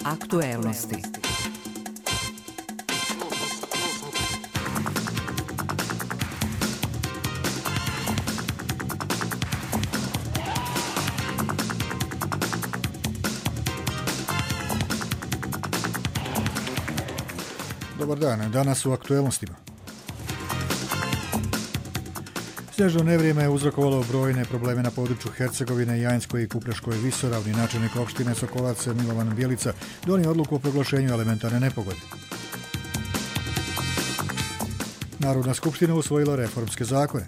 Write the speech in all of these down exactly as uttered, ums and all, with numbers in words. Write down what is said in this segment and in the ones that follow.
Aktuelnosti. Dobar dan, danas u aktuelnostima. Snježno nevrijeme je uzrokovalo brojne probleme na području Hercegovine, Jajinskoj i Kupreškoj visoravni. Načelnik opštine Sokolac Milovan Bjelica donio odluku o proglašenju elementarne nepogode. Narodna skupština usvojila reformske zakone.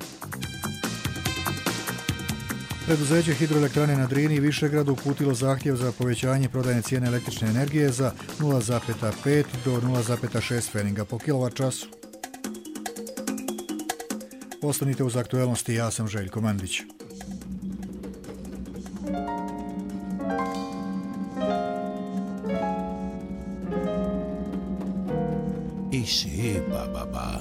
Preduzeće Hidroelektrane na Drini i Višegradu uputilo zahtjev za povećanje prodajne cijene električne energije za nula zarez pet do nula zarez šest pfeninga po kilovat času. Ostanite uz aktuelnosti, ja sam Željko Mandić. Isi bababa.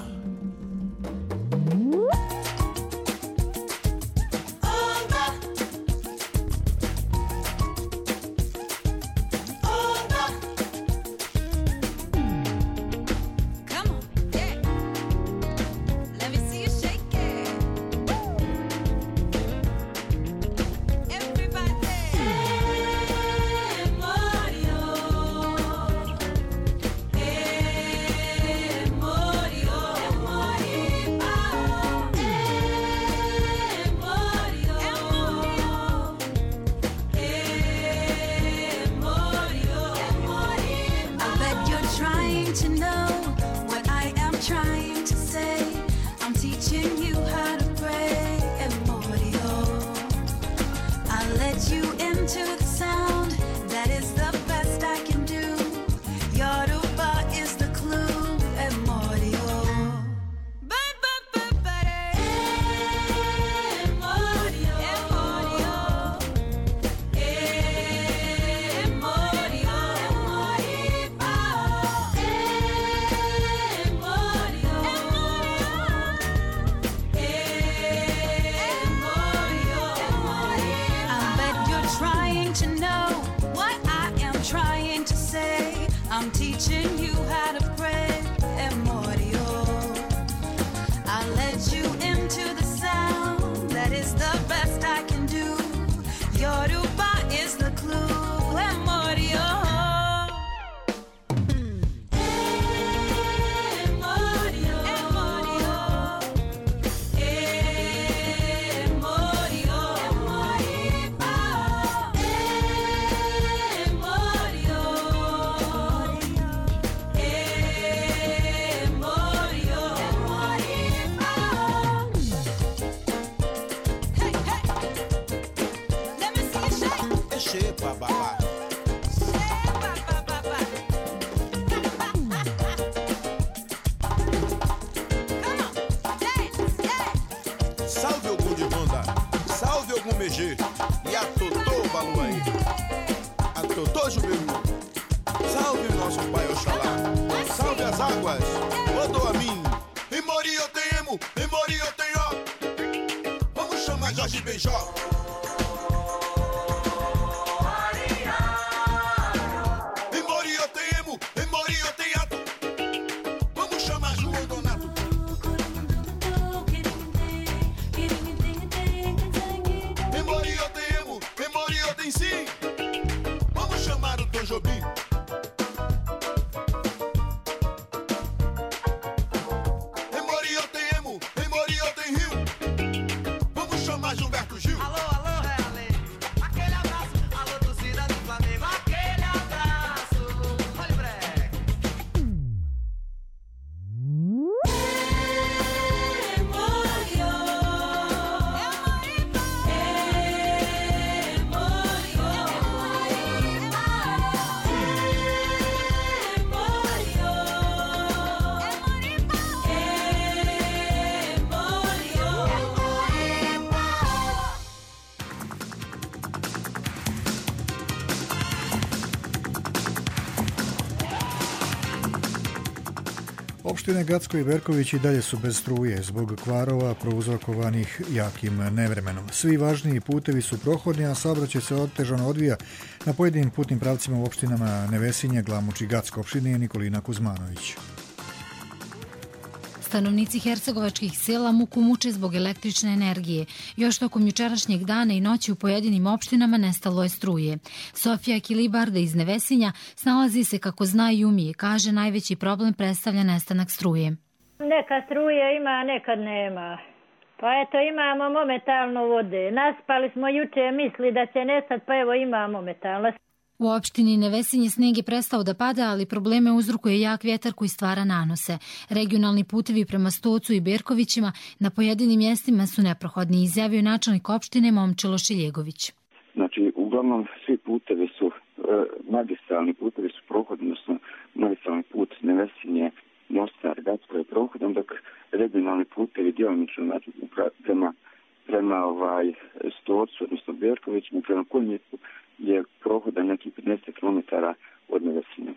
Opštine Gacko i Berković i dalje su bez struje zbog kvarova prouzrokovanih jakim nevremenom. Svi važniji putevi su prohodni, a saobraćaj se otežano odvija na pojedinim putnim pravcima u opštinama Nevesinje, Glamoč i Gacko. Opštine je Nikolina Kuzmanović. Stanovnici hercegovačkih sela muku muče zbog električne energije. Još tokom jučerašnjeg dana i noći u pojedinim opštinama nestalo je struje. Sofija Kilibarda iz Nevesinja snalazi se kako zna i umije. Kaže, najveći problem predstavlja nestanak struje. Neka struje ima, nekad nema. Pa eto, imamo momentalno vode. Naspali smo juče, misli da će nestati, pa evo imamo momentalno. U opštini Nevesinje sneg je prestao da pada, ali probleme uzrokuje jak vjetar koji stvara nanose. Regionalni putevi prema Stocu i Berkovićima na pojedinim mjestima su neprohodni, izjavio načelnik opštine Momčilo Šiljegović. Znači, uglavnom svi putevi su, e, magistralni putevi su prohodni, odnosno magistralni put Nevesinje, Mostar, Gacko je prohodan, dok regionalni putevi djelomično znači, prema, prema ovaj, Stocu, odnosno Berkovićima, prema Konjicu, je prohodan neki pedeset kilometara od Nevesinje.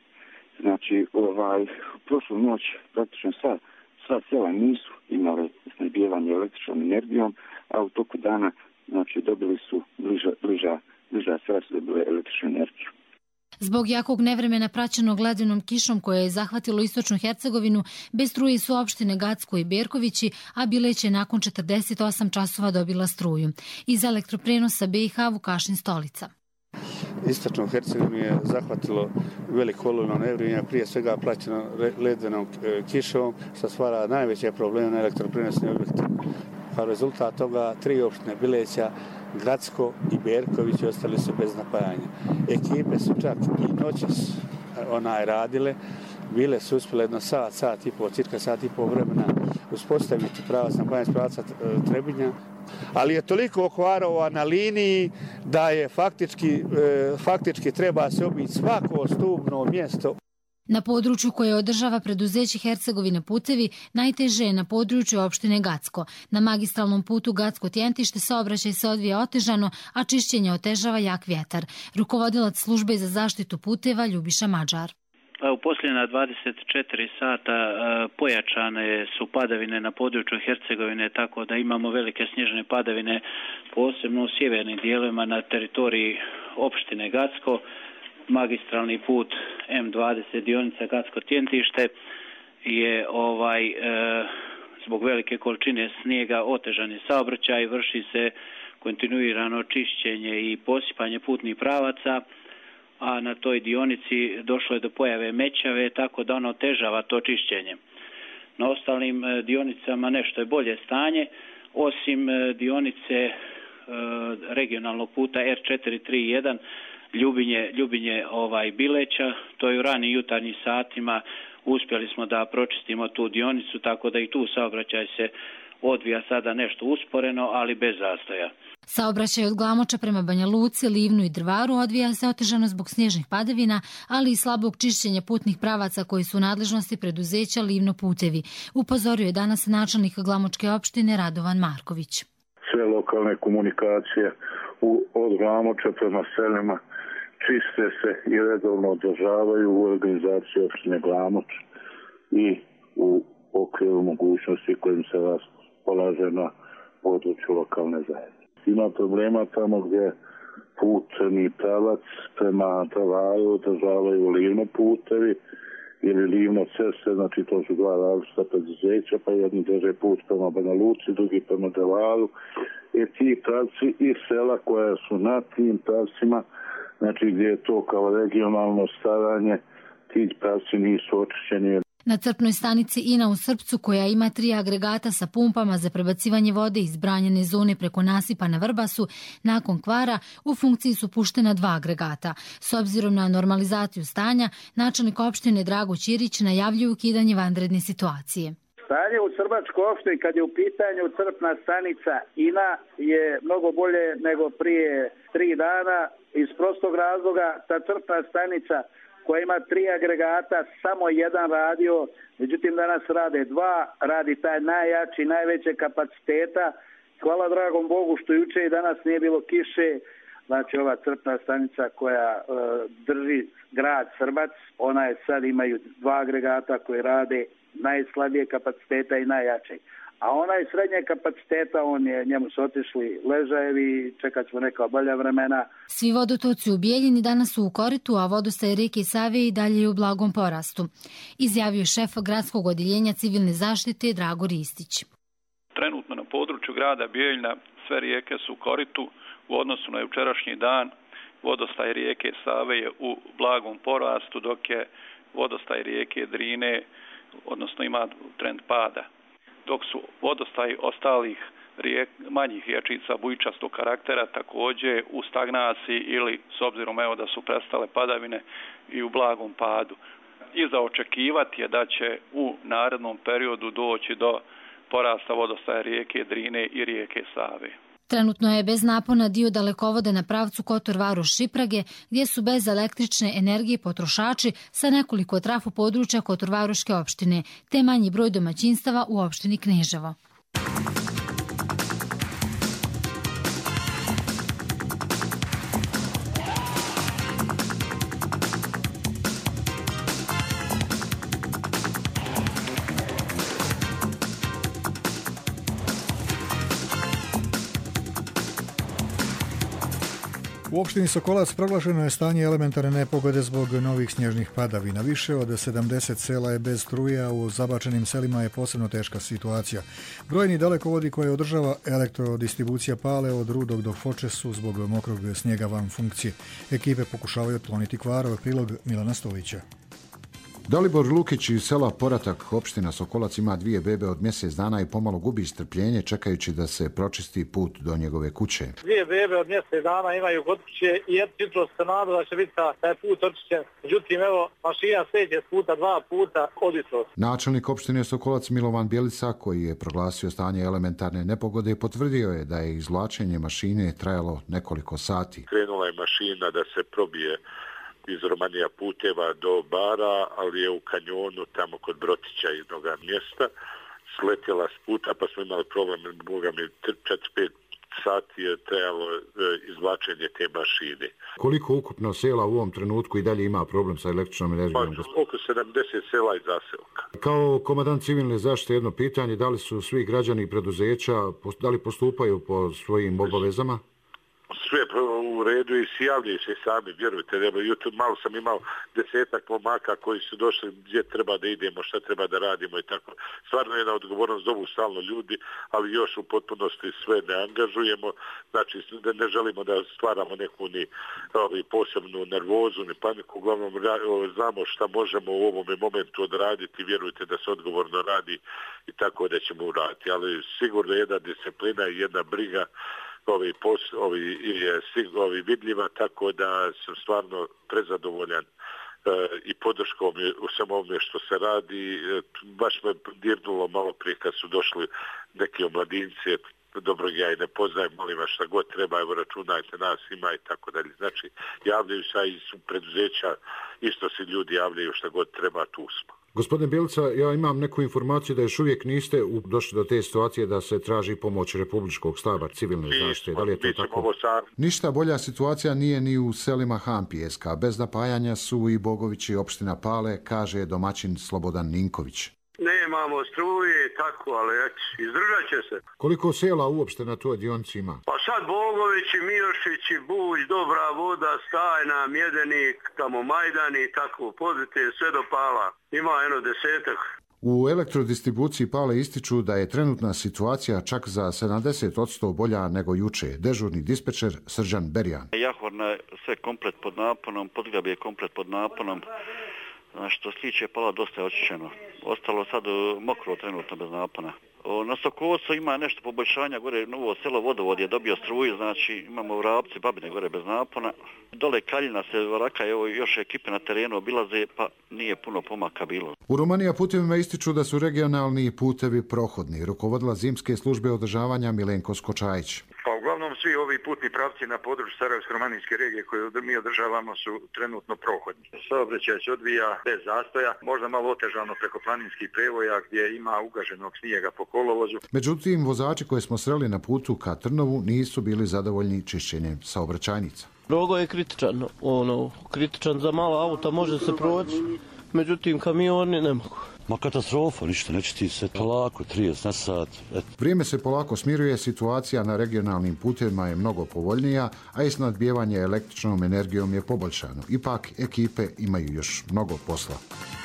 Znači, ovaj, prošlu noć praktično sva, sva sela nisu imale snabdijevanje električnom energijom, a u toku dana znači, dobili su bliža, bliža, bliža sela su dobile električnu energiju. Zbog jakog nevremena praćenog ledenom kišom koje je zahvatilo istočnu Hercegovinu, bez struje su opštine Gacko i Berkovići, a Bileć je nakon četrdeset osam časova dobila struju. Iz elektroprenosa B i H Vukašin Stolica. Istočnu Hercegovinu je zahvatilo veliko olujno nevrijeme, prije svega praćeno ledenom kišom, što stvara najveće probleme na elektroprenosnim objektima. A rezultat toga tri opštine Bileća, Gacko i Berković ostali su bez napajanja. Ekipe su čak i noćas onaj radile, bile su uspjele jedno sat, sat i pol, cirka sat i pol vremena uspostaviti pravac napajanja s pravaca Trebinja. Ali je toliko kvarova na liniji da je faktički, faktički treba se obići svako stubno mjesto. Na području koje održava preduzeće Hercegovine putevi, najteže je na području opštine Gacko. Na magistralnom putu Gacko-Tjentište saobraćaj se odvija otežano, a čišćenje otežava jak vjetar. Rukovodilac službe za zaštitu puteva Ljubiša Mađar. U posljednja dvadeset četiri sata pojačane su padavine na području Hercegovine, tako da imamo velike snježne padavine, posebno u sjevernim dijelovima na teritoriji opštine Gacko. Magistralni put M dvadeset dionica Gacko-Tjentište je ovaj e, zbog velike količine snijega otežani saobraćaj, vrši se kontinuirano čišćenje i posipanje putnih pravaca, a na toj dionici došlo je do pojave mećave, tako da ono otežava to čišćenje. Na ostalim dionicama nešto je bolje stanje, osim dionice e, regionalnog puta R četiri tri jedan Ljubinje, Ljubinje ovaj Bileća, to je u ranim jutarnjim satima, uspjeli smo da pročistimo tu dionicu, tako da i tu saobraćaj se odvija sada nešto usporeno, ali bez zastoja. Saobraćaj od Glamoča prema Banja Luci, Livnu i Drvaru odvija se otežano zbog snježnih padavina, ali i slabog čišćenja putnih pravaca koji su u nadležnosti preduzeća Livno putevi. Upozorio je danas načelnik Glamočke opštine Radovan Marković. Sve lokalne komunikacije u, od Glamoča prema selima čiste se i redovno održavaju u organizaciji opštine Glamoč i u okviru mogućnosti kojim se raspolaže na području lokalne zajednice. Ima problema tamo gdje putni pravac prema Drvaru održavaju Livno putevi ili Livno ceste, znači to su dva različita preduzeća, pa jedni drže put prema Banja Luci, drugi prema Drvaru. I ti pravci i sela koja su na tim pravcima, znači gdje je to kao regionalno staranje, ti pravci nisu očišćeni. Na crpnoj stanici Ina u Srpcu, koja ima tri agregata sa pumpama za prebacivanje vode iz branjene zone preko nasipa na Vrbasu, nakon kvara u funkciji su puštena dva agregata. S obzirom na normalizaciju stanja, načelnik opštine Drago Ćirić najavljuje ukidanje vanredne situacije. Stanje u Srbačkoj opštini kad je u pitanju crpna stanica Ina je mnogo bolje nego prije tri dana iz prostog razloga. Ta crpna stanica koja ima tri agregata, samo jedan radio, međutim danas rade dva, radi taj najjači, najveće kapaciteta. Hvala dragom Bogu što juče i danas nije bilo kiše, znači ova crpna stanica koja e, drži grad Srbac, ona je sad imaju dva agregata koje rade najslabije kapaciteta i najjačeg. A onaj srednje kapaciteta, on je, njemu su otišli ležajevi, čekat ćemo neka bolja vremena. Svi vodotoci u Bijeljini danas su u koritu, a vodostaj rijeke Save i dalje je u blagom porastu, izjavio je šef gradskog odjeljenja civilne zaštite Drago Ristić. Trenutno na području grada Bijeljina sve rijeke su u koritu. U odnosu na jučerašnji dan vodostaj rijeke Save je u blagom porastu, dok je vodostaj rijeke Drine, odnosno ima trend pada. Dok su vodostaji ostalih rijek, manjih riječica bujičastog karaktera također u stagnaciji ili s obzirom evo da su prestale padavine i u blagom padu. I za očekivati je da će u narednom periodu doći do porasta vodostaja rijeke Drine i rijeke Save. Trenutno je bez napona dio dalekovoda na pravcu Kotor-Varoš-Šiprage, gdje su bez električne energije potrošači sa nekoliko trafu područja Kotor-Varoške opštine, te manji broj domaćinstava u opštini Kneževo. U opštini Sokolac proglašeno je stanje elementarne nepogode zbog novih snježnih padavina. Više od sedamdeset sela je bez struje, a u zabačenim selima je posebno teška situacija. Brojni dalekovodi koje održava elektrodistribucija Pale od Rudog do Foče su zbog mokrog snijega van funkcije. Ekipe pokušavaju otkloniti kvarove. Prilog Milana Stolića. Dalibor Lukić iz sela Poratak, opština Sokolac, ima dvije bebe od mjesec dana i pomalo gubi strpljenje čekajući da se pročisti put do njegove kuće. Dvije bebe od mjesec dana imaju kod kuće i jutros se nadu da će biti taj put očišćen. Međutim, evo, mašina seđe s puta dva puta od jutros. Načelnik opštine Sokolac Milovan Bjelica, koji je proglasio stanje elementarne nepogode, potvrdio je da je izvlačenje mašine trajalo nekoliko sati. Krenula je mašina da se probije iz Romanija puteva do Bara, ali je u kanjonu tamo kod Brotića jednog mjesta sletjela s puta, pa smo imali problem, boga mi četiri pet sati je trajalo izvlačenje te mašine. Koliko ukupno sela u ovom trenutku i dalje ima problem sa električnom energijom? Pa, oko sedamdeset sela i zaselka. Kao komandant civilne zaštite jedno pitanje, da li su svi građani i preduzeća, da li postupaju po svojim obavezama? Sve u redu i javljaju se sami, vjerujte, malo sam imao desetak pomaka koji su došli gdje treba da idemo, šta treba da radimo i tako. Stvarno je jedna odgovornost, zovu stalno ljudi, ali još u potpunosti sve ne angažujemo, znači ne želimo da stvaramo neku ni ovi, posebnu nervozu, ni paniku, uglavnom znamo šta možemo u ovom momentu odraditi, vjerujte da se odgovorno radi i tako da ćemo uraditi, ali sigurno jedna disciplina i jedna briga Ovi, pos, ovi, je ovi vidljiva, tako da sam stvarno prezadovoljan e, i podrškom u samome što se radi. E, baš me dirnulo malo prije kad su došli neki omladinci, dobro ja i ne poznajem, molim vas šta god treba, evo računajte, nas ima i tako dalje. Znači, javljaju se i su preduzeća, isto se ljudi javljaju šta god treba, tu smo. Gospodine Bjelica, ja imam neku informaciju da još uvijek niste došli do te situacije da se traži pomoć Republičkog štaba civilne zaštite. Da li je to tako? Ništa bolja situacija nije ni u selima Hampijeska. Bez napajanja su i Bogović i opština Pale, kaže domaćin Slobodan Ninković. Nemamo struje, tako, ali izdržat će se. Koliko sela uopšte na toj dionici ima? Pa sad Bogović i Milošić i Buć, Dobra voda, Stajna, Mjedenik, tamo Majdan i tako, pozite sve do Pala. Ima jedno desetak. U elektrodistribuciji Pale ističu da je trenutna situacija čak za sedamdeset posto bolja nego juče. Dežurni dispečer Srđan Berjan. Jahorna je sve komplet pod naponom, Podgrab je komplet pod naponom. Što se tiče Pala, dosta je očišćeno. Ostalo sad mokro trenutno bez napona. Na Sokolcu ima nešto poboljšanja, gore novo selo Vodovod je dobio struju, znači imamo Vrapci, Babine gore bez napona. Dole Kaljina se Varaka, evo još ekipe na terenu obilaze, pa nije puno pomaka bilo. U Romanija putevima ističu da su regionalni putevi prohodni. Rukovodila zimske službe održavanja Milenko Skočajić. Pa uglavnom svi ovi putni pravci na području Sarajevsko-romanijske regije koje mi održavamo su trenutno prohodni. Saobraćaj se odvija bez zastoja, možda malo otežano preko planinskih prevoja gdje ima ugaženog snijega po kolovozu. Međutim, vozači koje smo sreli na putu ka Trnovu nisu bili zadovoljni čišćenjem saobraćajnica. Drogo je kritičan, ono, kritičan za mala auta može se proći, međutim kamioni ne mogu. Ma katastrofa, ništa, neće ti se polako, trideset na sat. Et. Vrijeme se polako smiruje, situacija na regionalnim putevima je mnogo povoljnija, a i snadbijevanje električnom energijom je poboljšano. Ipak, ekipe imaju još mnogo posla.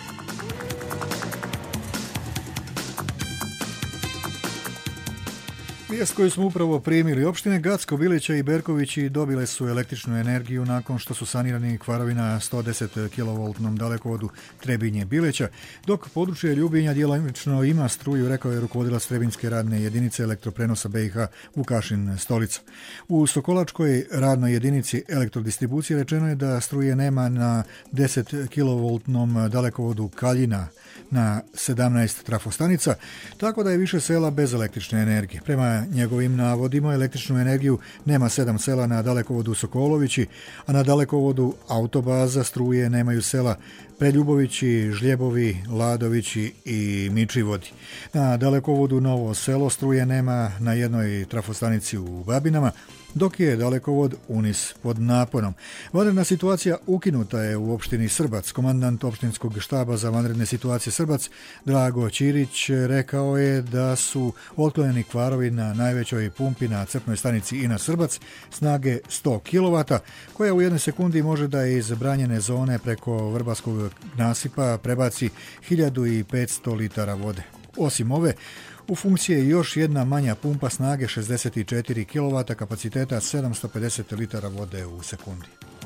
Vijest koju smo upravo primili, opštine Gacko, Bilića i Berkovići dobile su električnu energiju nakon što su sanirani kvarovi na sto deset kilovoltnom dalekovodu Trebinje-Bilića, dok područje Ljubinja djelomično ima struju, rekao je rukovodilac Trebinjske radne jedinice elektroprenosa B i H Vukašin Stolica. U Sokolačkoj radnoj jedinici elektrodistribucije rečeno je da struje nema na deset kilovoltnom dalekovodu Kaljina na sedamnaest trafostanica, tako da je više sela bez električne energije. Prema njegovim navodima, električnu energiju nema sedam sela na dalekovodu Sokolovići, a na dalekovodu Autobaza struje nemaju sela Preljubovići, Žljebovi, Ladovići i Mičivodi. Na dalekovodu Novo Selo struje nema na jednoj trafostanici u Babinama, dok je dalekovod Unis pod naponom. Vanredna situacija ukinuta je u opštini Srbac. Komandant opštinskog štaba za vanredne situacije Srbac, Drago Ćirić, rekao je da su otklonjeni kvarovi na najvećoj pumpi na crpnoj stanici Ina Srbac snage sto kilovata, koja u jednoj sekundi može da iz branjene zone preko Vrbaskog nasipa prebaci hiljadu petsto litara vode. Osim ove, u funkciji je još jedna manja pumpa snage šezdeset četiri kilovata kapaciteta sedamsto pedeset litara vode u sekundi.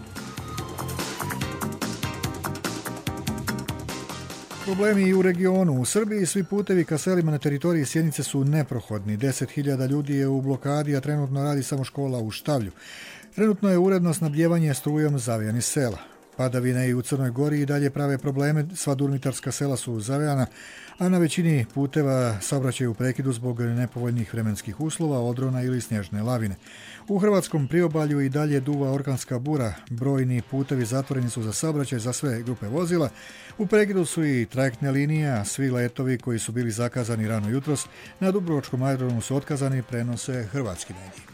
Problemi i u regionu. U Srbiji svi putevi ka selima na teritoriji Sjenice su neprohodni. deset hiljada ljudi je u blokadi, a trenutno radi samo škola u Štavlju. Trenutno je uredno snabdjevanje strujom zavijanih sela. Padavine i u Crnoj Gori i dalje prave probleme, sva durmitarska sela su zavejana, a na većini puteva saobraćaj u prekidu zbog nepovoljnih vremenskih uslova, odrona ili snježne lavine. U hrvatskom priobalju i dalje duva orkanska bura, brojni putevi zatvoreni su za saobraćaj za sve grupe vozila. U prekidu su i trajektne linije, a svi letovi koji su bili zakazani rano jutros na Dubrovačkom aerodromu su otkazani, prenose hrvatski mediji.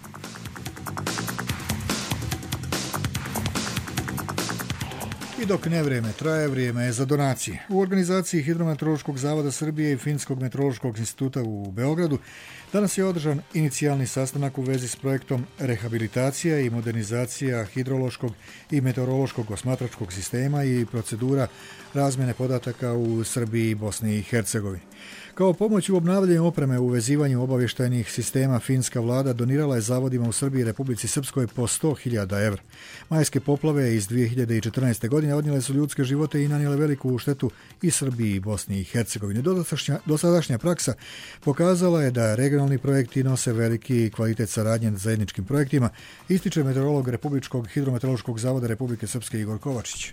I dok nevrijeme traje, vrijeme je za donacije. U organizaciji Hidrometeorološkog zavoda Srbije i Finskog meteorološkog instituta u Beogradu danas je održan inicijalni sastanak u vezi s projektom rehabilitacija i modernizacija hidrološkog i meteorološkog osmatračkog sistema i procedura razmjene podataka u Srbiji i Bosni i Hercegovini. Kao pomoć u obnavljanju opreme u uvezivanju obavještajnih sistema, finska vlada donirala je zavodima u Srbiji i Republici Srpskoj po sto hiljada evra. Majske poplave iz dvije hiljade četrnaeste. godine odnijele su ljudske živote i nanijele veliku štetu i Srbiji i Bosni i Hercegovini. Dosadašnja praksa pokazala je da regionalni projekti nose veliki kvalitet saradnje na zajedničkim projektima, ističe meteorolog Republičkog hidrometeorološkog zavoda Republike Srpske Igor Kovačić.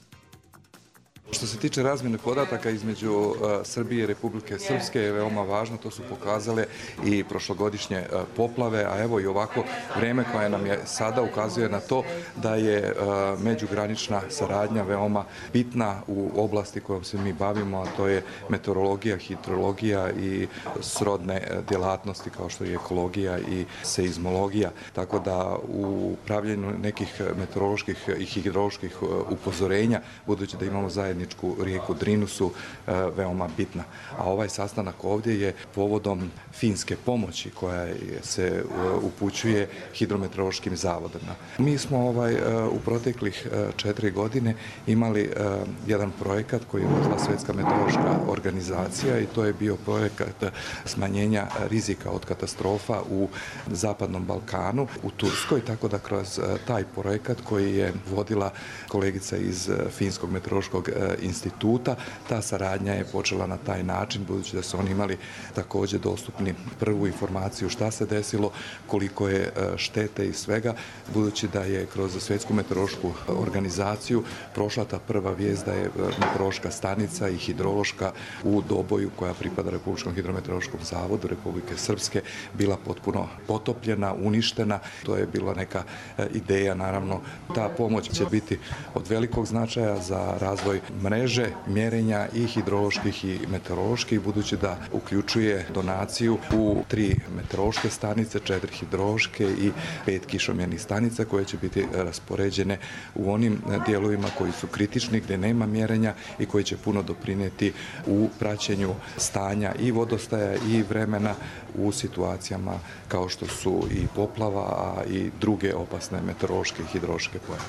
Što se tiče razmjene podataka između uh, Srbije i Republike Srpske je veoma važno, to su pokazale i prošlogodišnje uh, poplave, a evo i ovako vrijeme koje nam je sada ukazuje na to da je uh, međugranična saradnja veoma bitna u oblasti kojom se mi bavimo, a to je meteorologija, hidrologija i srodne djelatnosti kao što je ekologija i seizmologija. Tako da u pravljenju nekih meteoroloških i hidroloških upozorenja, budući da imamo zajedno rijeku Drinu, su e, veoma bitna. A ovaj sastanak ovdje je povodom finske pomoći koja se e, upućuje hidrometeorološkim zavodima. Mi smo ovaj e, u proteklih e, četiri godine imali e, jedan projekat koji je vodila Svjetska meteorološka organizacija i to je bio projekat smanjenja rizika od katastrofa u Zapadnom Balkanu, u Turskoj, tako da kroz e, taj projekat koji je vodila kolegica iz e, Finskog meteorološkog instituta, ta saradnja je počela na taj način, budući da su oni imali također dostupni prvu informaciju šta se desilo, koliko je štete i svega, budući da je kroz Svjetsku meteorološku organizaciju prošla ta prva vijest da je meteorološka stanica i hidrološka u Doboju, koja pripada Republičkom hidrometeorološkom zavodu Republike Srpske, bila potpuno potopljena, uništena. To je bila neka ideja, naravno. Ta pomoć će biti od velikog značaja za razvoj mreže mjerenja i hidroloških i meteoroloških, budući da uključuje donaciju u tri meteorološke stanice, četiri hidrološke i pet kišomjernih stanica koje će biti raspoređene u onim dijelovima koji su kritični, gdje nema mjerenja i koji će puno doprinijeti u praćenju stanja i vodostaja i vremena u situacijama kao što su i poplava, a i druge opasne meteorološke i hidrološke pojave.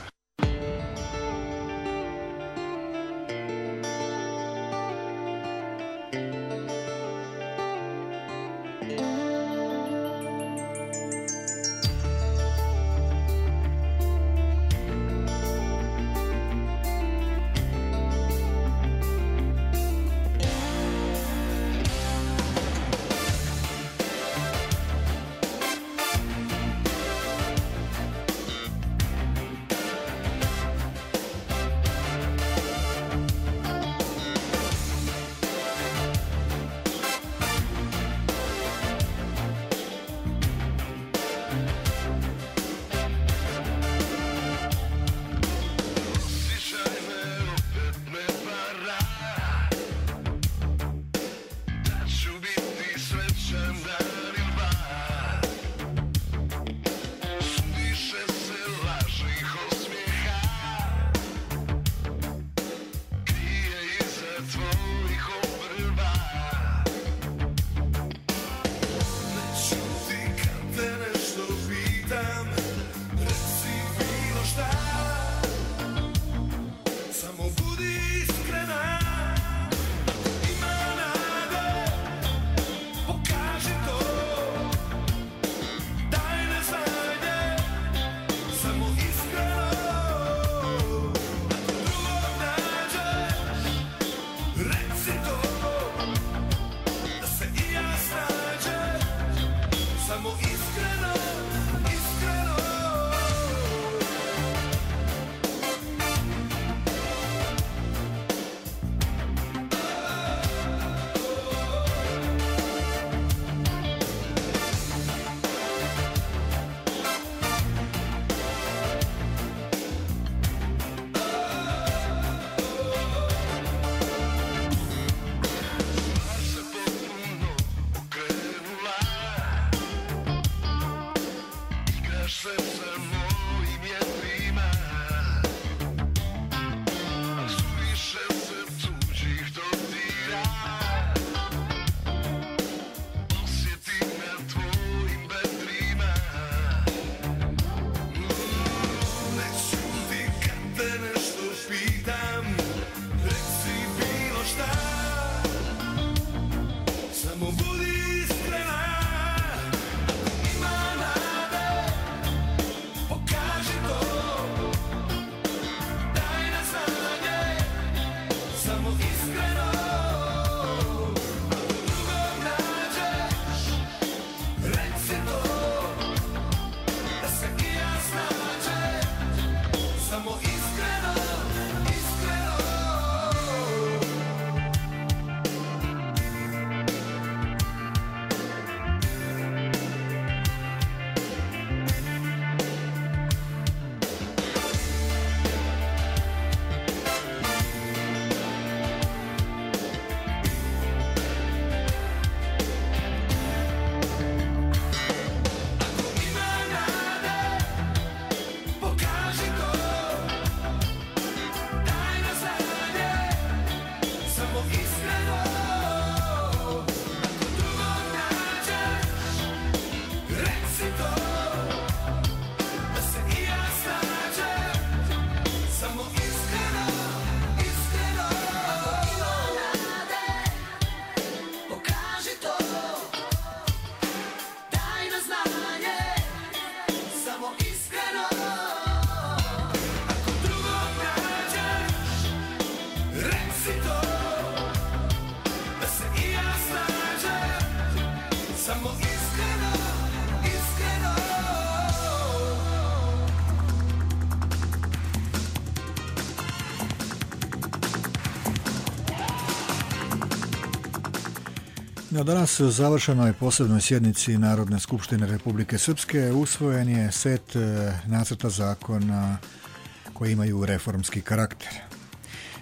Na danas završenoj posebnoj sjednici Narodne skupštine Republike Srpske usvojen je set nacrta zakona koji imaju reformski karakter.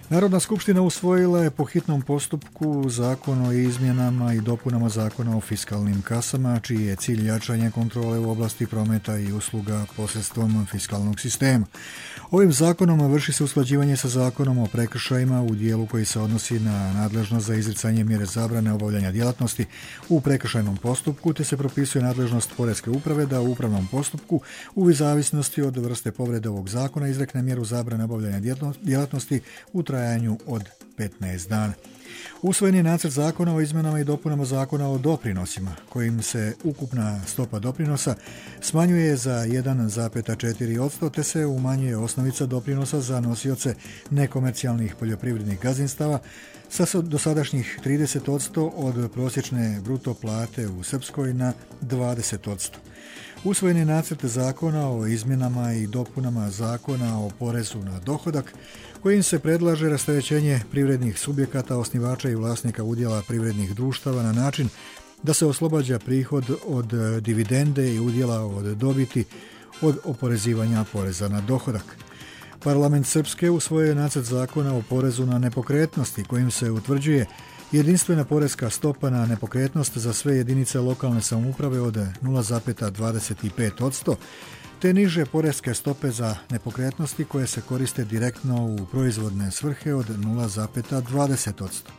Narodna skupština usvojila je po hitnom postupku zakon o izmjenama i dopunama zakona o fiskalnim kasama, čiji je cilj jačanje kontrole u oblasti prometa i usluga posredstvom fiskalnog sistema. Ovim zakonom vrši se usklađivanje sa zakonom o prekršajima u dijelu koji se odnosi na nadležnost za izricanje mjere zabrane obavljanja djelatnosti u prekršajnom postupku, te se propisuje nadležnost Poreske uprave da u upravnom postupku u zavisnosti od vrste povrede ovog zakona izrekne mjeru zabrane obavljanja djelatnosti u trajanju od petnaest dana. Usvojen je nacrt zakona o izmjenama i dopunama zakona o doprinosima, kojim se ukupna stopa doprinosa smanjuje za jedan zarez četiri posto te se umanjuje osnovica doprinosa za nosioce nekomercijalnih poljoprivrednih gazdinstava sa dosadašnjih trideset posto od prosječne bruto plate u Srpskoj na dvadeset posto. Usvojen je nacrt zakona o izmjenama i dopunama zakona o porezu na dohodak, kojim se predlaže rasterećenje privrednih subjekata, osnivača i vlasnika udjela privrednih društava na način da se oslobađa prihod od dividende i udjela od dobiti od oporezivanja poreza na dohodak. Parlament Srpske usvojio je nacrt zakona o porezu na nepokretnosti, kojim se utvrđuje jedinstvena poreska stopa na nepokretnost za sve jedinice lokalne samouprave od nula zarez dvadeset pet posto, te niže poreske stope za nepokretnosti koje se koriste direktno u proizvodne svrhe od nula zarez dvadeset posto.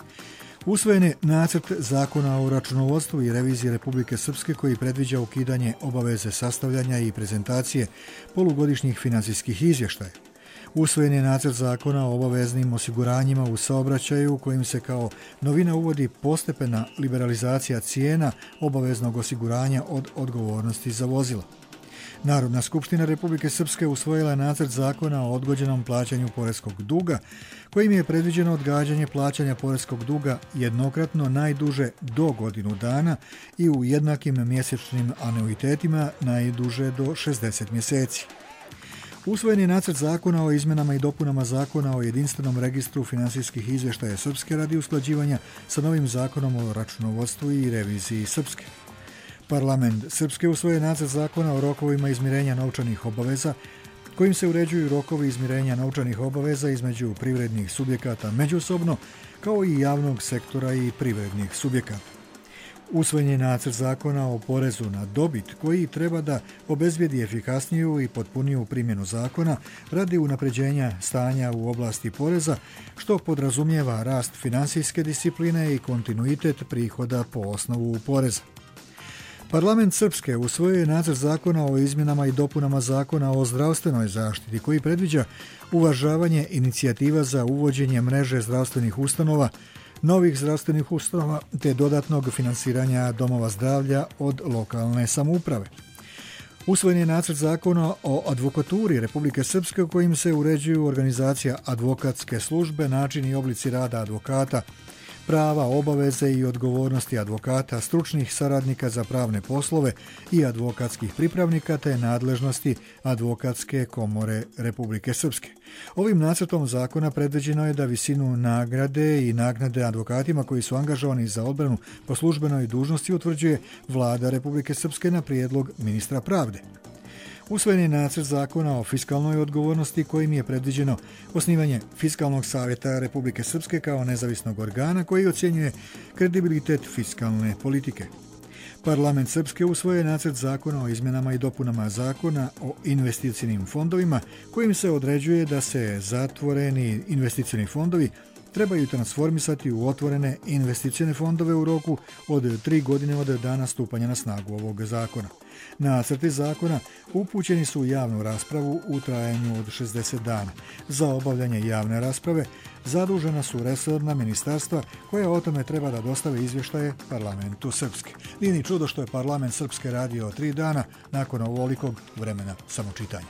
Usvojen je nacrt zakona o računovodstvu i reviziji Republike Srpske koji predviđa ukidanje obaveze sastavljanja i prezentacije polugodišnjih financijskih izvještaja. Usvojen je nacrt zakona o obaveznim osiguranjima u saobraćaju kojim se kao novina uvodi postepena liberalizacija cijena obaveznog osiguranja od odgovornosti za vozila. Narodna skupština Republike Srpske usvojila je nacrt zakona o odgođenom plaćanju poreskog duga, kojim je predviđeno odgađanje plaćanja poreskog duga jednokratno najduže do godinu dana i u jednakim mjesečnim anuitetima najduže do šezdeset mjeseci. Usvojen je nacrt zakona o izmjenama i dopunama zakona o jedinstvenom registru finansijskih izvještaja Srpske radi usklađivanja sa novim zakonom o računovodstvu i reviziji Srpske. Parlament Srpske usvoje nacrt zakona o rokovima izmirenja novčanih obaveza, kojim se uređuju rokovi izmirenja novčanih obaveza između privrednih subjekata međusobno, kao i javnog sektora i privrednih subjekata. Usvojen je nacrt zakona o porezu na dobit, koji treba da obezbijedi efikasniju i potpuniju primjenu zakona radi unapređenja stanja u oblasti poreza, što podrazumijeva rast finansijske discipline i kontinuitet prihoda po osnovu poreza. Parlament Srpske usvojio je nacrt zakona o izmjenama i dopunama zakona o zdravstvenoj zaštiti, koji predviđa uvažavanje inicijativa za uvođenje mreže zdravstvenih ustanova, novih zdravstvenih ustanova te dodatnog finansiranja domova zdravlja od lokalne samouprave. Usvojen je nacrt zakona o advokaturi Republike Srpske kojim se uređuju organizacija advokatske službe, način i oblici rada advokata, prava, obaveze i odgovornosti advokata, stručnih saradnika za pravne poslove i advokatskih pripravnika te nadležnosti Advokatske komore Republike Srpske. Ovim nacrtom zakona predviđeno je da visinu nagrade i naknade advokatima koji su angažovani za odbranu po službenoj dužnosti utvrđuje Vlada Republike Srpske na prijedlog ministra pravde. Usvojen je nacrt zakona o fiskalnoj odgovornosti kojim je predviđeno osnivanje Fiskalnog savjeta Republike Srpske kao nezavisnog organa koji ocjenjuje kredibilitet fiskalne politike. Parlament Srpske usvojio je nacrt zakona o izmjenama i dopunama zakona o investicijnim fondovima kojim se određuje da se zatvoreni investicijni fondovi trebaju transformisati u otvorene investicijne fondove u roku od tri godine od dana stupanja na snagu ovog zakona. Nacrti zakona upućeni su u javnu raspravu u trajanju od šezdeset dana. Za obavljanje javne rasprave zadužena su resorna ministarstva koja o tome treba da dostave izvještaje Parlamentu Srpske. Nije ni čudo što je Parlament Srpske radio tri dana nakon ovolikog vremena samočitanja.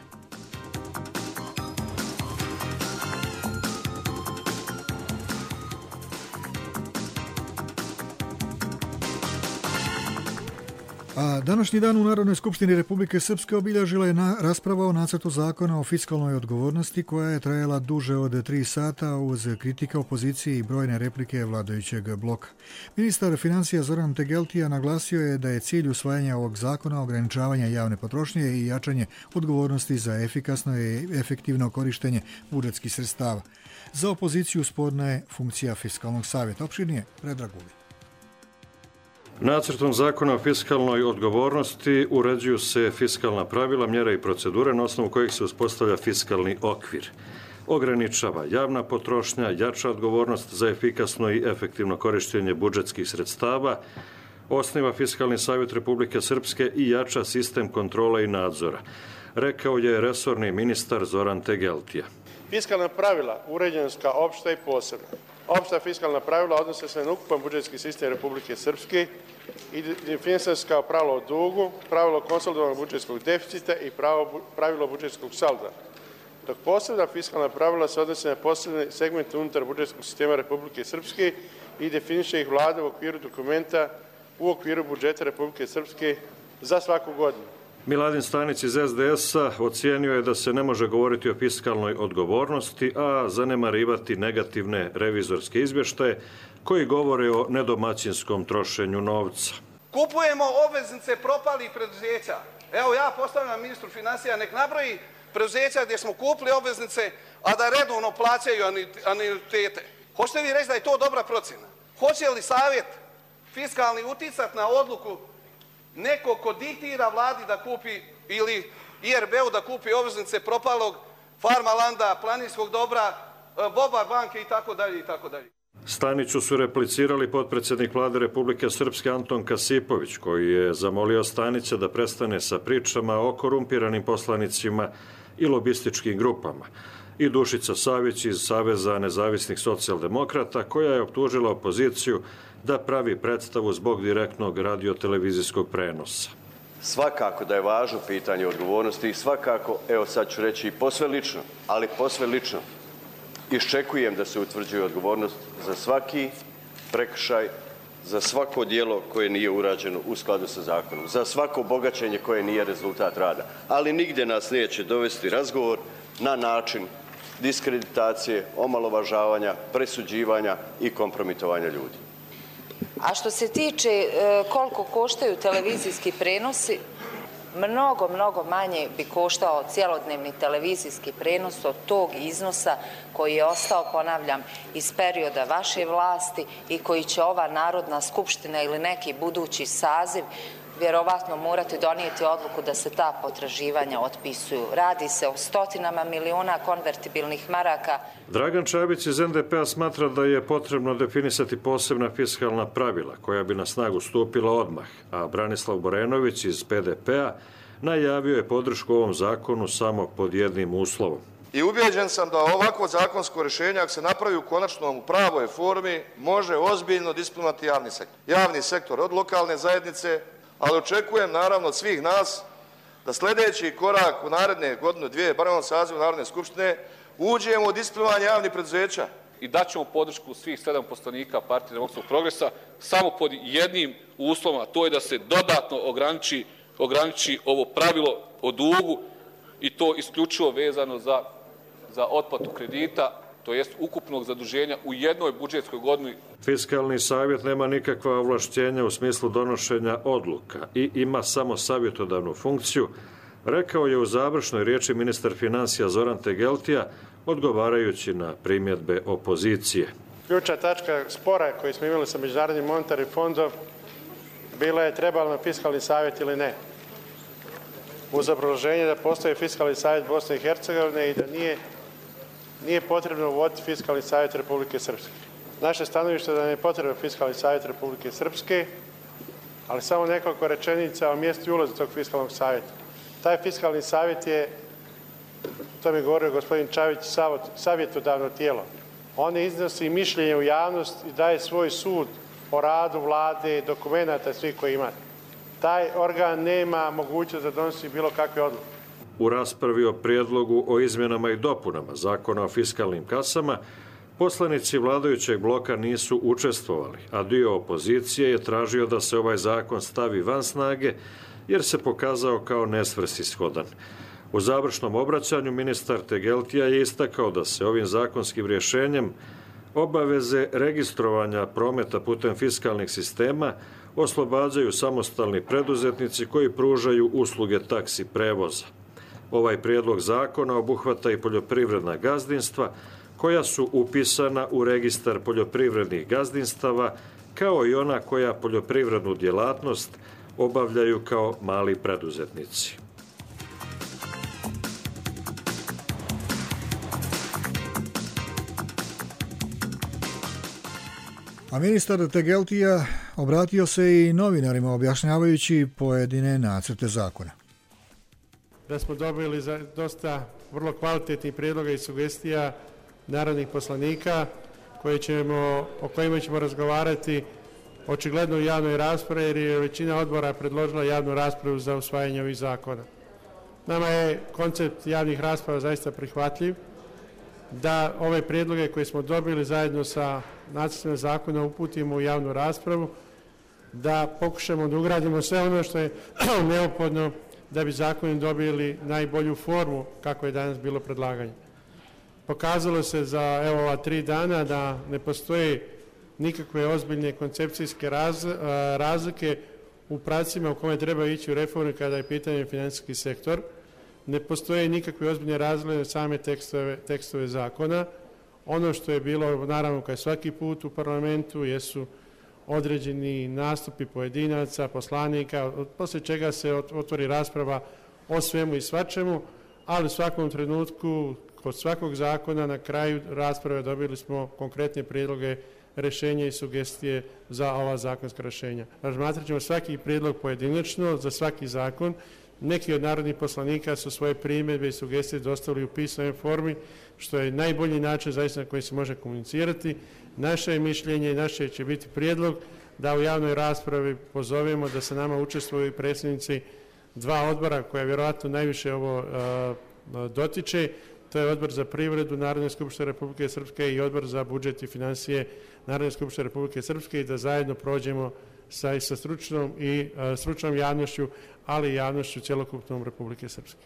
A današnji dan u Narodnoj skupštini Republike Srpske obilježila je na rasprava o nacrtu zakona o fiskalnoj odgovornosti koja je trajala duže od tri sata uz kritike opozicije i brojne replike vladajućeg bloka. Ministar financija Zoran Tegeltija naglasio je da je cilj usvajanja ovog zakona ograničavanja javne potrošnje i jačanje odgovornosti za efikasno i efektivno korištenje budžetskih sredstava. Za opoziciju sporna je funkcija fiskalnog savjeta. Opširnije Predrag Uvijek. Nacrtom zakona o fiskalnoj odgovornosti uređuju se fiskalna pravila, mjere i procedure na osnovu kojih se uspostavlja fiskalni okvir. Ograničava javna potrošnja, jača odgovornost za efikasno i efektivno korištenje budžetskih sredstava, osniva Fiskalni savjet Republike Srpske i jača sistem kontrole i nadzora, rekao je resorni ministar Zoran Tegeltija. Fiskalna pravila uređena su kao opšta i posebna. Opšta fiskalna pravila odnose se na ukupan budžetski sistem Republike Srpske i definisane su kao pravilo o dugu, pravilo konsolidovanog budžetskog deficita i pravilo budžetskog salda. Dok posebna fiskalna pravila se odnose na posebne segmente unutar budžetskog sistema Republike Srpske i definiše ih vlada u okviru dokumenta u okviru budžeta Republike Srpske za svaku godinu. Miladin Stanić iz es de es-a ocijenio je da se ne može govoriti o fiskalnoj odgovornosti, a zanemarivati negativne revizorske izvještaje koji govore o nedomaćinskom trošenju novca. Kupujemo obveznice propalih preduzeća. Evo ja postavljam ministru financija, nek nabroji preduzeća gdje smo kupili obveznice, a da redovno plaćaju anuitete. Hoćete vi reći da je to dobra procjena? Hoće li savjet fiskalni uticati na odluku neko ko diktira vladi da kupi ili i er be u da kupi obveznice propalog Farmalanda, Planinskog dobra, Bobar banke i tako dalje i tako dalje. Staniću su replicirali potpredsjednik vlade Republike Srpske Anton Kasipović, koji je zamolio Stanića da prestane sa pričama o korumpiranim poslanicima i lobističkim grupama, i Dušica Savić iz Saveza nezavisnih socijaldemokrata, koja je optužila opoziciju da pravi predstavu zbog direktnog radiotelevizijskog prenosa. Svakako da je važno pitanje odgovornosti i svakako, evo sad ću reći, posve lično, ali posve lično, iščekujem da se utvrđuje odgovornost za svaki prekršaj, za svako djelo koje nije urađeno u skladu sa zakonom, za svako bogaćenje koje nije rezultat rada. Ali nigdje nas neće dovesti razgovor na način diskreditacije, omalovažavanja, presuđivanja i kompromitovanja ljudi. A što se tiče koliko koštaju televizijski prenosi, mnogo, mnogo manje bi koštao cjelodnevni televizijski prenos od tog iznosa koji je ostao, ponavljam, iz perioda vaše vlasti i koji će ova Narodna skupština ili neki budući saziv vjerovatno morati donijeti odluku da se ta potraživanja otpisuju. Radi se o stotinama miliona konvertibilnih maraka. Dragan Čabić iz en de pe-a smatra da je potrebno definisati posebna fiskalna pravila koja bi na snagu stupila odmah, a Branislav Borenović iz pe de pe-a najavio je podršku ovom zakonu samo pod jednim uslovom. I ubijeđen sam da ovako zakonsko rješenje, ako se napravi u konačnom u pravoj formi, može ozbiljno disciplinovati javni sektor. Javni sektor od lokalne zajednice, ali očekujem naravno od svih nas da sljedeći korak u naredne godine, dvije, bar ovom sazivu Narodne skupštine, uđemo u disciplinovanje javnih preduzeća. I daćemo podršku svih sedam poslanika Partije demokratskog progresa samo pod jednim uslovom, a to je da se dodatno ograniči, ograniči ovo pravilo o dugu i to isključivo vezano za, za otplatu kredita, to jest ukupnog zaduženja u jednoj budžetskoj godini. Fiskalni savjet nema nikakva ovlašćenja u smislu donošenja odluka i ima samo savjetodavnu funkciju, rekao je u završnoj riječi ministar financija Zoran Tegeltija, odgovarajući na primjedbe opozicije. Ključna tačka spora koji smo imali sa Međunarodnim monetarnim fondom bila je treba li nam fiskalni savjet ili ne. Uz obrazloženje da postoji fiskalni savjet Bosne i Hercegovine i da nije nije potrebno uvoditi fiskalni savjet Republike Srpske. Naše stanovište je da je potrebno fiskalni savjet Republike Srpske, ali samo nekoliko rečenica o mjestu i ulozi tog fiskalnog savjeta. Taj fiskalni savjet je, to mi govorio gospodin Čavić, savjetodavno tijelo. On iznosi mišljenje u javnost i daje svoj sud o radu vlade, dokumenta svih koji imate. Taj organ nema mogućnost da donosi bilo kakve odluke. U raspravi o prijedlogu o izmjenama i dopunama Zakona o fiskalnim kasama Poslanici vladajućeg bloka nisu učestvovali, a dio opozicije je tražio da se ovaj zakon stavi van snage jer se pokazao kao nesvrsishodan. U završnom obraćanju ministar Tegeltija je istakao da se ovim zakonskim rješenjem obaveze registrovanja prometa putem fiskalnih sistema oslobađaju samostalni preduzetnici koji pružaju usluge taksi prevoza. Ovaj prijedlog zakona obuhvata i poljoprivredna gazdinstva koja su upisana u registar poljoprivrednih gazdinstava, kao i ona koja poljoprivrednu djelatnost obavljaju kao mali preduzetnici. A ministar Tegeltija obratio se i novinarima objašnjavajući pojedine nacrte zakona. Da smo dobili za dosta vrlo kvalitetnih prijedloga i sugestija narodnih poslanika koje ćemo, o kojima ćemo razgovarati očigledno u javnoj raspravi, jer je većina odbora predložila javnu raspravu za usvajanje ovih zakona. Nama je koncept javnih rasprava zaista prihvatljiv, da ove prijedloge koje smo dobili zajedno sa nacrtima zakona uputimo u javnu raspravu, da pokušamo da ugradimo sve ono što je neophodno da bi zakoni dobili najbolju formu kako je danas bilo predlaganje. Pokazalo se za evo ova tri dana da ne postoje nikakve ozbiljne koncepcijske raz, razlike u pravcima u kome treba ići u reformi kada je pitanje financijski sektor. Ne postoje nikakve ozbiljne razlike same tekstove, tekstove zakona. Ono što je bilo, naravno, kao svaki put u parlamentu, jesu određeni nastupi pojedinaca, poslanika, poslije čega se otvori rasprava o svemu i svačemu, ali u svakom trenutku, kod svakog zakona, na kraju rasprave dobili smo konkretne prijedloge, rješenja i sugestije za ova zakonska rješenja. Razmatrat ćemo svaki prijedlog pojedinačno za svaki zakon. Neki od narodnih poslanika su svoje primjedbe i sugestije dostavili u pisanoj formi, što je najbolji način zaista na koji se može komunicirati. Naše je mišljenje i naše će biti prijedlog da u javnoj raspravi pozovemo da se nama učestvuju i predsjednici dva odbora koja vjerojatno najviše ovo uh, dotiče. To je Odbor za privredu Narodne skupštine Republike Srpske i Odbor za budžet i financije Narodne skupštine Republike Srpske i da zajedno prođemo sa, sa stručnom i uh, stručnom javnošću, ali i javnošću cjelokupnom Republike Srpske.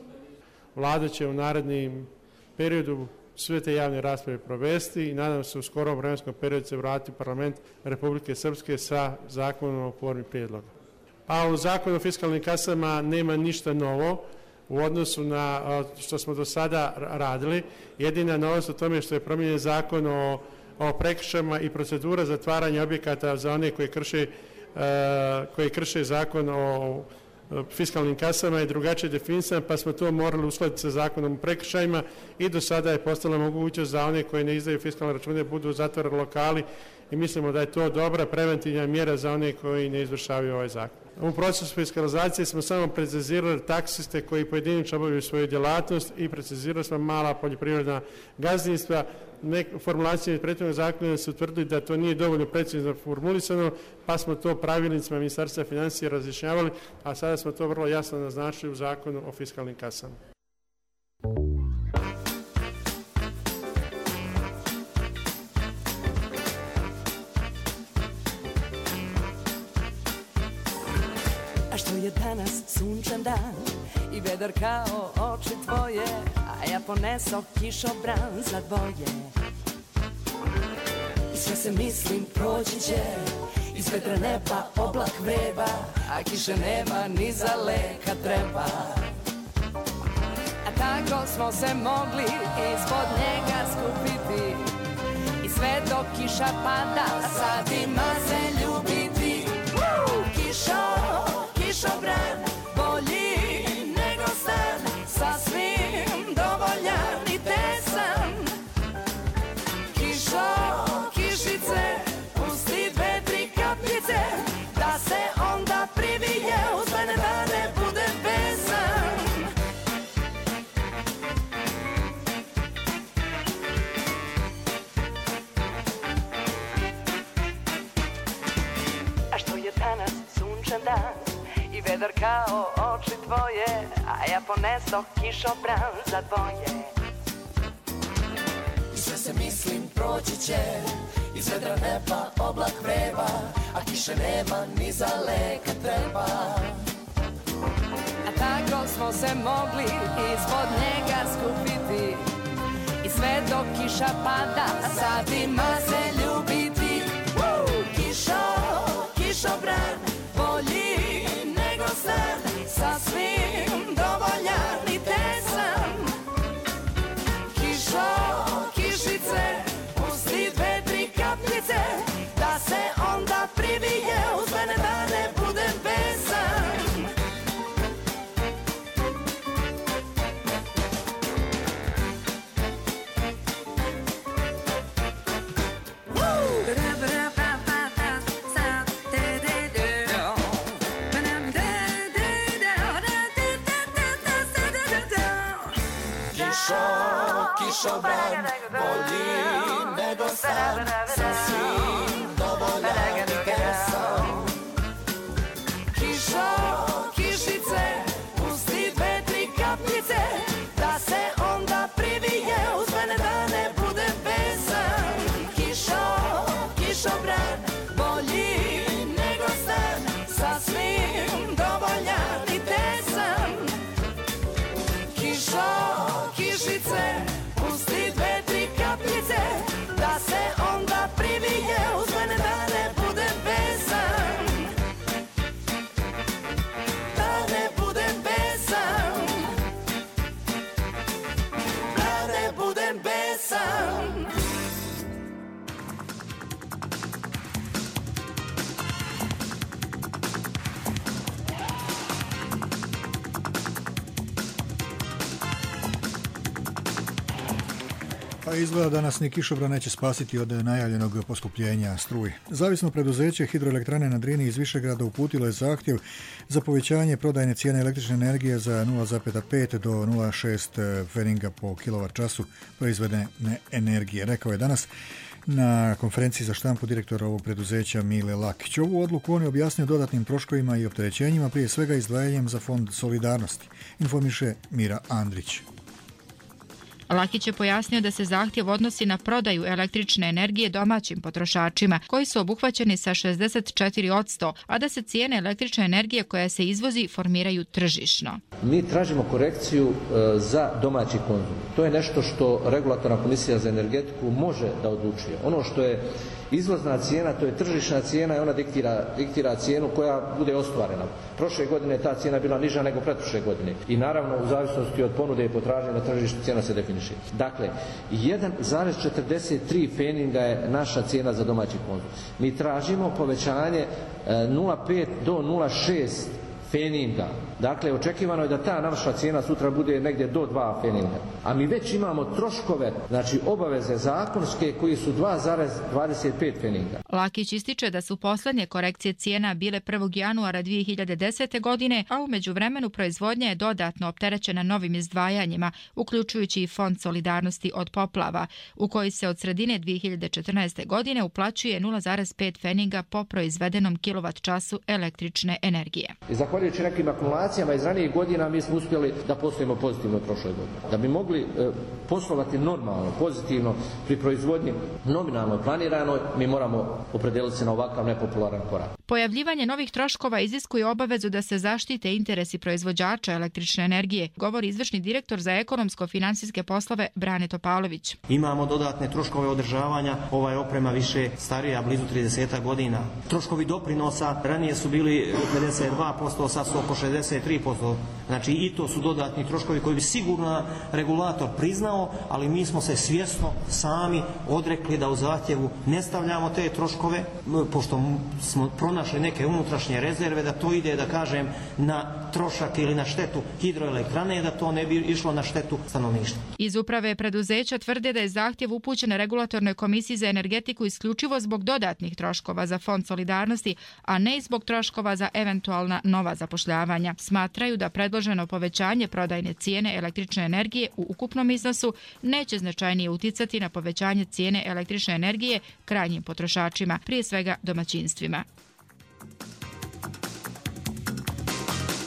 Vlada će u narednim periodu sve te javne rasprave provesti i nadam se u skorom vremenskom periodu se vratiti u parlament Republike Srpske sa zakonom o formi prijedloga. A u zakonu o fiskalnim kasama nema ništa novo u odnosu na što smo do sada radili. Jedina novost u tome što je promijenjen zakon o, o prekršajima i procedura zatvaranja objekata za one koji krše, uh, koji krše zakon o fiskalnim kasama je drugačije definisan, pa smo to morali uskladiti sa zakonom o prekršajima i do sada je postala mogućnost za one koji ne izdaju fiskalne račune budu zatvoreni lokali i mislimo da je to dobra preventivna mjera za one koji ne izvršavaju ovaj zakon. U procesu fiskalizacije smo samo precizirali taksiste koji pojedinačno obavljaju svoju djelatnost i precizirali smo mala poljoprivredna gazdinstva. Formulacije prethodnog zakona su utvrdili da to nije dovoljno precizno formulisano, pa smo to pravilnicima Ministarstva financija razjašnjavali, a sada smo to vrlo jasno naznačili u zakonu o fiskalnim kasama. A što je danas sunčan dan i vedar kao oči tvoje, a ja poneso kišobran za dvoje. I sve se mislim proći će, iz vedra neba oblak vreba, a kiše nema ni za leka treba. A tako smo se mogli ispod njega skupiti i sve dok kiša pada satima se ljubiti. Woo! Kišo, kišobran, bolji nego stan, sasvim dovoljan i tesan. Kišo, kišice, pusti dve, tri kapljice, da se onda privije uz mene da ne bude besan. A što je danas sunčan dan i vedar kao oči tvoje, a ja poneso kišobran za dvoje. I sve se misli mislim proći će. Iz vedra neba oblak vreba, a kiše nema ni za leka treba. A tako smo se mogli ispod njega skupiti i sve dok kiša pada satima se ljubiti. Woo! Kišo, kišobran, bolji nego san, sasvim dovoljan i tesan. Kišo, kišice, pusti dve, tri kapljice, da se onda privije uz mene da ne budem besan. Kišobran, bolji nego san, sasvim dovoljan i kesan. Kišo, kišice, pusti dve, tri kapljice, da se onda privije uz mene da ne budem besan. Kišo, kišobran, bolji nego san, sasvim dovoljan i tesan. Kišo, kišice, pusti dve, tri kapljice, da se onda privije uz mene da ne budem besan. Da ne budem besan. Da ne budem besan. A izgleda da nas ni kišobran neće spasiti od najavljenog poskupljenja struje. Zavisno preduzeće Hidroelektrane na Drini iz Višegrada uputilo je zahtjev za povećanje prodajne cijene električne energije za nula zarez pet do nula zarez šest pfeninga po kilovat času proizvedene energije. Rekao je danas na konferenciji za štampu direktora ovog preduzeća Mile Lakić. Ovu odluku on je objasnio dodatnim troškovima i opterećenjima, prije svega izdvajanjem za fond solidarnosti, informiše Mira Andrić. Lakić je pojasnio da se zahtjev odnosi na prodaju električne energije domaćim potrošačima, koji su obuhvaćeni sa šezdeset četiri posto, a da se cijene električne energije koja se izvozi formiraju tržišno. Mi tražimo korekciju za domaći konzum. To je nešto što regulatorna komisija za energetiku može da odlučuje. Ono što je izvozna cijena, to je tržišna cijena i ona diktira, diktira cijenu koja bude ostvarena. Prošle godine ta cijena bila niža nego pretprošle godine. I naravno u zavisnosti od ponude i potražnje na tržištu cijena se definiše. Dakle, jedan zarez četrdeset tri pfeninga je naša cijena za domaći konzum. Mi tražimo povećanje nula zarez pet do nula zarez šest pfeninga. Dakle, očekivano je da ta naša cijena sutra bude negdje do dva pfeninga. A mi već imamo troškove, znači obaveze zakonske koji su dva zarez dvadeset pet pfeninga. Lakić ističe da su posljednje korekcije cijena bile prvog januara dvije hiljade desete. godine, a u međuvremenu proizvodnja je dodatno opterećena novim izdvajanjima, uključujući i fond solidarnosti od poplava, u koji se od sredine dvije hiljade četrnaeste. godine uplaćuje nula zarez pet pfeninga po proizvedenom kilovat času električne energije. I zahvaljujući nekim akumulacijama iz ranijih godina mi smo uspjeli da postojimo pozitivno prošle godine. Da bi mogli e, poslovati normalno, pozitivno pri proizvodnji nominalno planiranoj, mi moramo opredeliti se na ovakav nepopularan korak. Pojavljivanje novih troškova iziskuje obavezu da se zaštite interesi proizvođača električne energije, govori izvršni direktor za ekonomsko-finansijske poslove Brane Topalović. Imamo dodatne troškove održavanja, ova je oprema više starija, blizu trideset godina. Troškovi doprinosa ranije su bili pedeset dva posto, sad su oko šezdeset tri posto. Znači i to su dodatni troškovi koji bi sigurno regulator priznao, ali mi smo se svjesno sami odrekli da u zahtjevu ne stavljamo te troškove, pošto smo pronašli neke unutrašnje rezerve, da to ide, da kažem, na trošak ili na štetu hidroelektrane, da to ne bi išlo na štetu stanovništva. Iz uprave preduzeća tvrde da je zahtjev upućen regulatornoj komisiji za energetiku isključivo zbog dodatnih troškova za fond solidarnosti, a ne i zbog troškova za eventualna nova zapošljavanja. Smatraju da predloženo povećanje prodajne cijene električne energije u ukupnom iznosu neće značajnije uticati na povećanje cijene električne energije krajnjim potrošačima, prije svega domaćinstvima.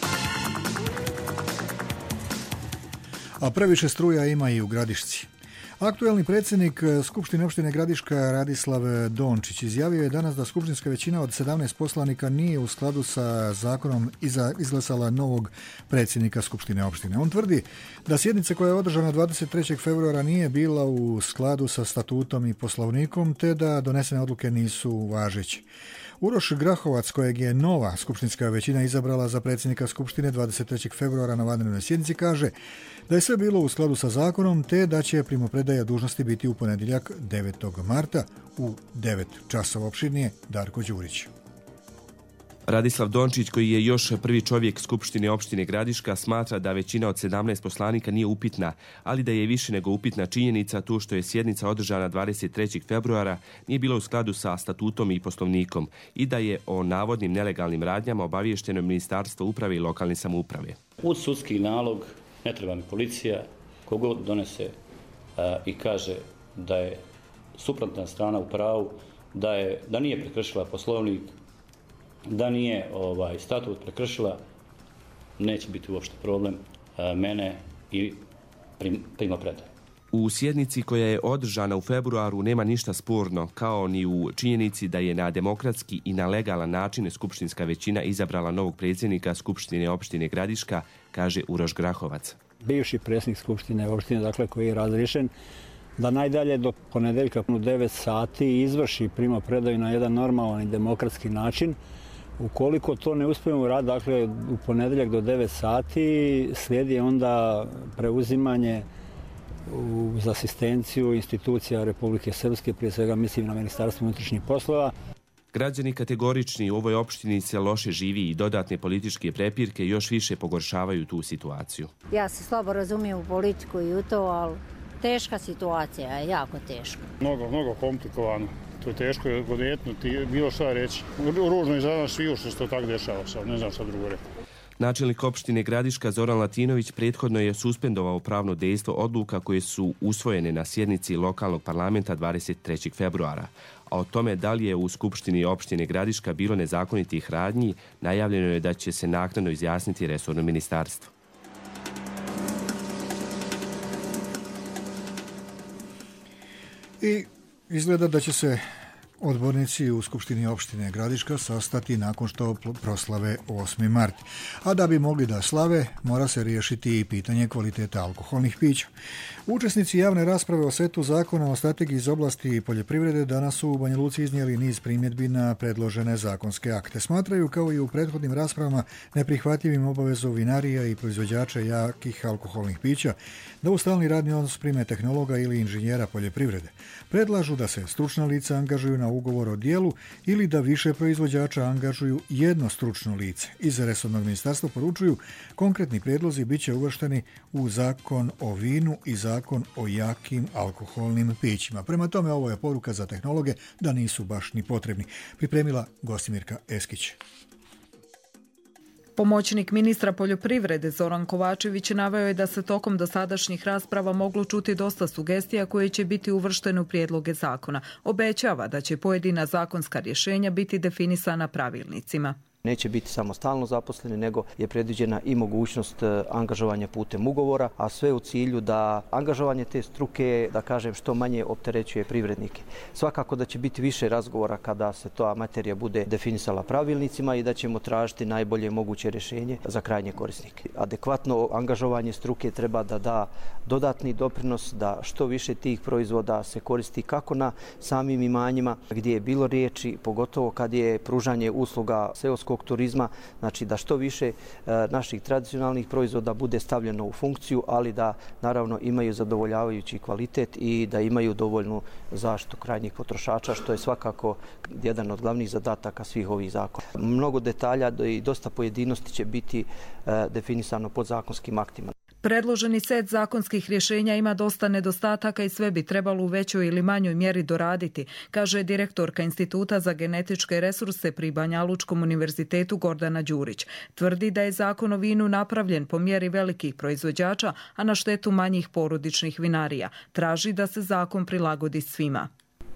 A previše struja ima i u Gradišci. Aktuelni predsjednik Skupštine opštine Gradiška Radislav Dončić izjavio je danas da skupštinska većina od sedamnaest poslanika nije u skladu sa zakonom izglasala novog predsjednika Skupštine opštine. On tvrdi da sjednica koja je održana dvadeset trećeg februara nije bila u skladu sa statutom i poslovnikom, te da donesene odluke nisu važeće. Uroš Grahovac, kojeg je nova skupštinska većina izabrala za predsjednika Skupštine dvadeset trećeg februara na vanrednoj sjednici, kaže da je sve bilo u skladu sa zakonom, te da će primopredaja dužnosti biti u ponedjeljak devetog marta u devet časova. Opširnije Darko Đurić. Radislav Dončić, koji je još prvi čovjek Skupštine opštine Gradiška, smatra da većina od sedamnaest poslanika nije upitna, ali da je više nego upitna činjenica to što je sjednica održana dvadeset trećeg februara nije bila u skladu sa statutom i poslovnikom i da je o navodnim nelegalnim radnjama obaviješteno Ministarstvo uprave i lokalne samouprave. Uz sudski nalog ne treba mi policija, kogod donese a, i kaže da je suprotna strana u pravu, da, je, da nije prekršila poslovnik, da nije ovaj statut prekršila, neće biti uopšte problem a, mene i prim, primopredaje. U sjednici koja je održana u februaru nema ništa sporno, kao ni u činjenici da je na demokratski i na legalan način skupštinska većina izabrala novog predsjednika Skupštine opštine Gradiška, kaže Uroš Grahovac. Bivši predsjednik Skupštine opštine, dakle, koji je razriješen, da najdalje do ponedeljka u devet sati izvrši primopredaju na jedan normalan i demokratski način. Ukoliko to ne uspijemo uraditi, dakle, u ponedeljak do devet sati slijedi onda preuzimanje uz asistenciju institucija Republike Srpske, prije svega mislim na Ministarstvo unutrašnjih poslova. Građani kategorični u ovoj opštini se loše živi i dodatne političke prepirke još više pogoršavaju tu situaciju. Ja se slabo razumijem u politiku i u to, ali teška situacija je, jako teška. Mnogo, mnogo komplikovano. To je teško odjetnuti, bilo šta reći. Ružno je za nas sviju što se to tako dešava sad, ne znam šta drugo reći. Načelnik opštine Gradiška Zoran Latinović prethodno je suspendovao pravno dejstvo odluka koje su usvojene na sjednici lokalnog parlamenta dvadeset trećeg februara. A o tome da li je u Skupštini opštine Gradiška bilo nezakonitih radnji, najavljeno je da će se naknadno izjasniti resorno ministarstvo. I izgleda da će se odbornici u Skupštini opštine Gradiška sastati nakon što proslave osmi mart. A da bi mogli da slave, mora se riješiti i pitanje kvaliteta alkoholnih pića. Učesnici javne rasprave o setu zakona o strategiji iz oblasti poljoprivrede danas su u Banja Luci iznijeli niz primjedbi na predložene zakonske akte. Smatraju, kao i u prethodnim raspravama, neprihvatljivim obavezu vinarija i proizvođača jakih alkoholnih pića da u stalni radni odnos prime tehnologa ili inženjera poljoprivrede. Predlažu da se stručna lica angažuju na ugovor o dijelu ili da više proizvođača angažuju jedno stručno lice. Iz resornog ministarstva poručuju, konkretni prijedlozi bit će uvršteni u zakon o vinu i zakon o jakim alkoholnim pićima. Prema tome, ovo je poruka za tehnologe da nisu baš ni potrebni. Pripremila Gostimirka Eskić. Pomoćnik ministra poljoprivrede Zoran Kovačević naveo je da se tokom dosadašnjih rasprava moglo čuti dosta sugestija koje će biti uvrštene u prijedloge zakona. Obećava da će pojedina zakonska rješenja biti definisana pravilnicima. Neće biti samo stalno zaposleni, nego je predviđena i mogućnost angažovanja putem ugovora, a sve u cilju da angažovanje te struke, da kažem, što manje opterećuje privrednike. Svakako da će biti više razgovora kada se ta materija bude definisala pravilnicima i da ćemo tražiti najbolje moguće rješenje za krajnje korisnike. Adekvatno angažovanje struke treba da da dodatni doprinos, da što više tih proizvoda se koristi kako na samim imanjima gdje je bilo riječi, pogotovo kad je pružanje usluga seoskog turizma, znači da što više naših tradicionalnih proizvoda bude stavljeno u funkciju, ali da naravno imaju zadovoljavajući kvalitet i da imaju dovoljnu zaštitu krajnjih potrošača, što je svakako jedan od glavnih zadataka svih ovih zakona. Mnogo detalja i dosta pojedinosti će biti definisano podzakonskim aktima. Predloženi set zakonskih rješenja ima dosta nedostataka i sve bi trebalo u većoj ili manjoj mjeri doraditi, kaže direktorka Instituta za genetičke resurse pri Banja Lučkom univerzitetu Gordana Đurić. Tvrdi da je zakon o vinu napravljen po mjeri velikih proizvođača, a na štetu manjih porodičnih vinarija. Traži da se zakon prilagodi svima.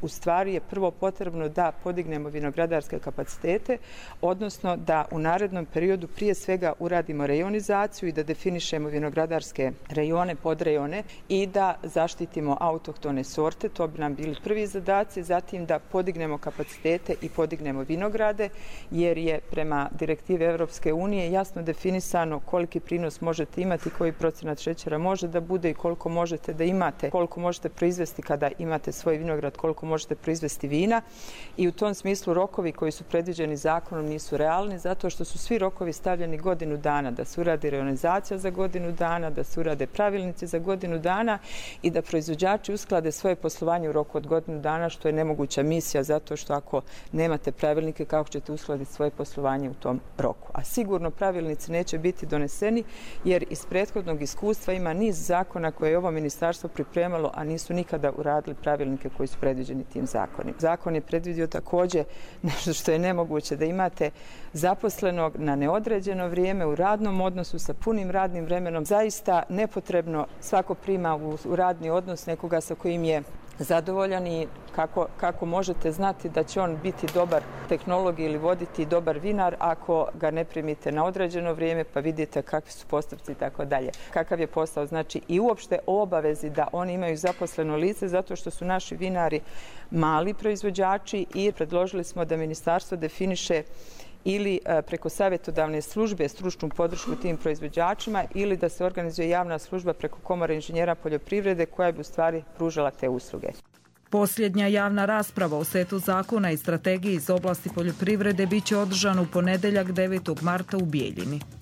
u stvari je prvo potrebno da podignemo vinogradarske kapacitete, odnosno da u narednom periodu prije svega uradimo rejonizaciju i da definišemo vinogradarske rejone, podrejone i da zaštitimo autohtone sorte. To bi nam bili prvi zadaci. Zatim da podignemo kapacitete i podignemo vinograde, jer je prema direktive Europske unije jasno definisano koliki prinos možete imati, koji procenat šećera može da bude i koliko možete da imate, koliko možete proizvesti kada imate svoj vinograd, koliko možete proizvesti vina. I u tom smislu rokovi koji su predviđeni zakonom nisu realni, zato što su svi rokovi stavljeni godinu dana, da se uradi rejonizacija za godinu dana, da se urade pravilnici za godinu dana i da proizvođači usklade svoje poslovanje u roku od godinu dana, što je nemoguća misija, zato što ako nemate pravilnike, kako ćete uskladiti svoje poslovanje u tom roku. A sigurno pravilnici neće biti doneseni, jer iz prethodnog iskustva ima niz zakona koje je ovo ministarstvo pripremalo, a nisu nikada uradili pravilnike koji su predviđeni tim zakonima. Zakon je predvidio također nešto što je nemoguće, da imate zaposlenog na neodređeno vrijeme u radnom odnosu sa punim radnim vremenom. Zaista nepotrebno svako prima u, u radni odnos nekoga sa kojim je zadovoljan i kako, kako možete znati da će on biti dobar tehnolog ili voditi dobar vinar ako ga ne primite na određeno vrijeme, pa vidite kakvi su postupci i tako dalje. Kakav je posao, znači i uopšte o obavezi da oni imaju zaposleno lice, zato što su naši vinari mali proizvođači i predložili smo da ministarstvo definiše ili preko savjetodavne službe stručnu podršku tim proizvođačima ili da se organizuje javna služba preko Komore inženjera poljoprivrede koja bi u stvari pružala te usluge. Posljednja javna rasprava o setu zakona i strategiji iz oblasti poljoprivrede biće održana u ponedjeljak devetog marta u Bijeljini.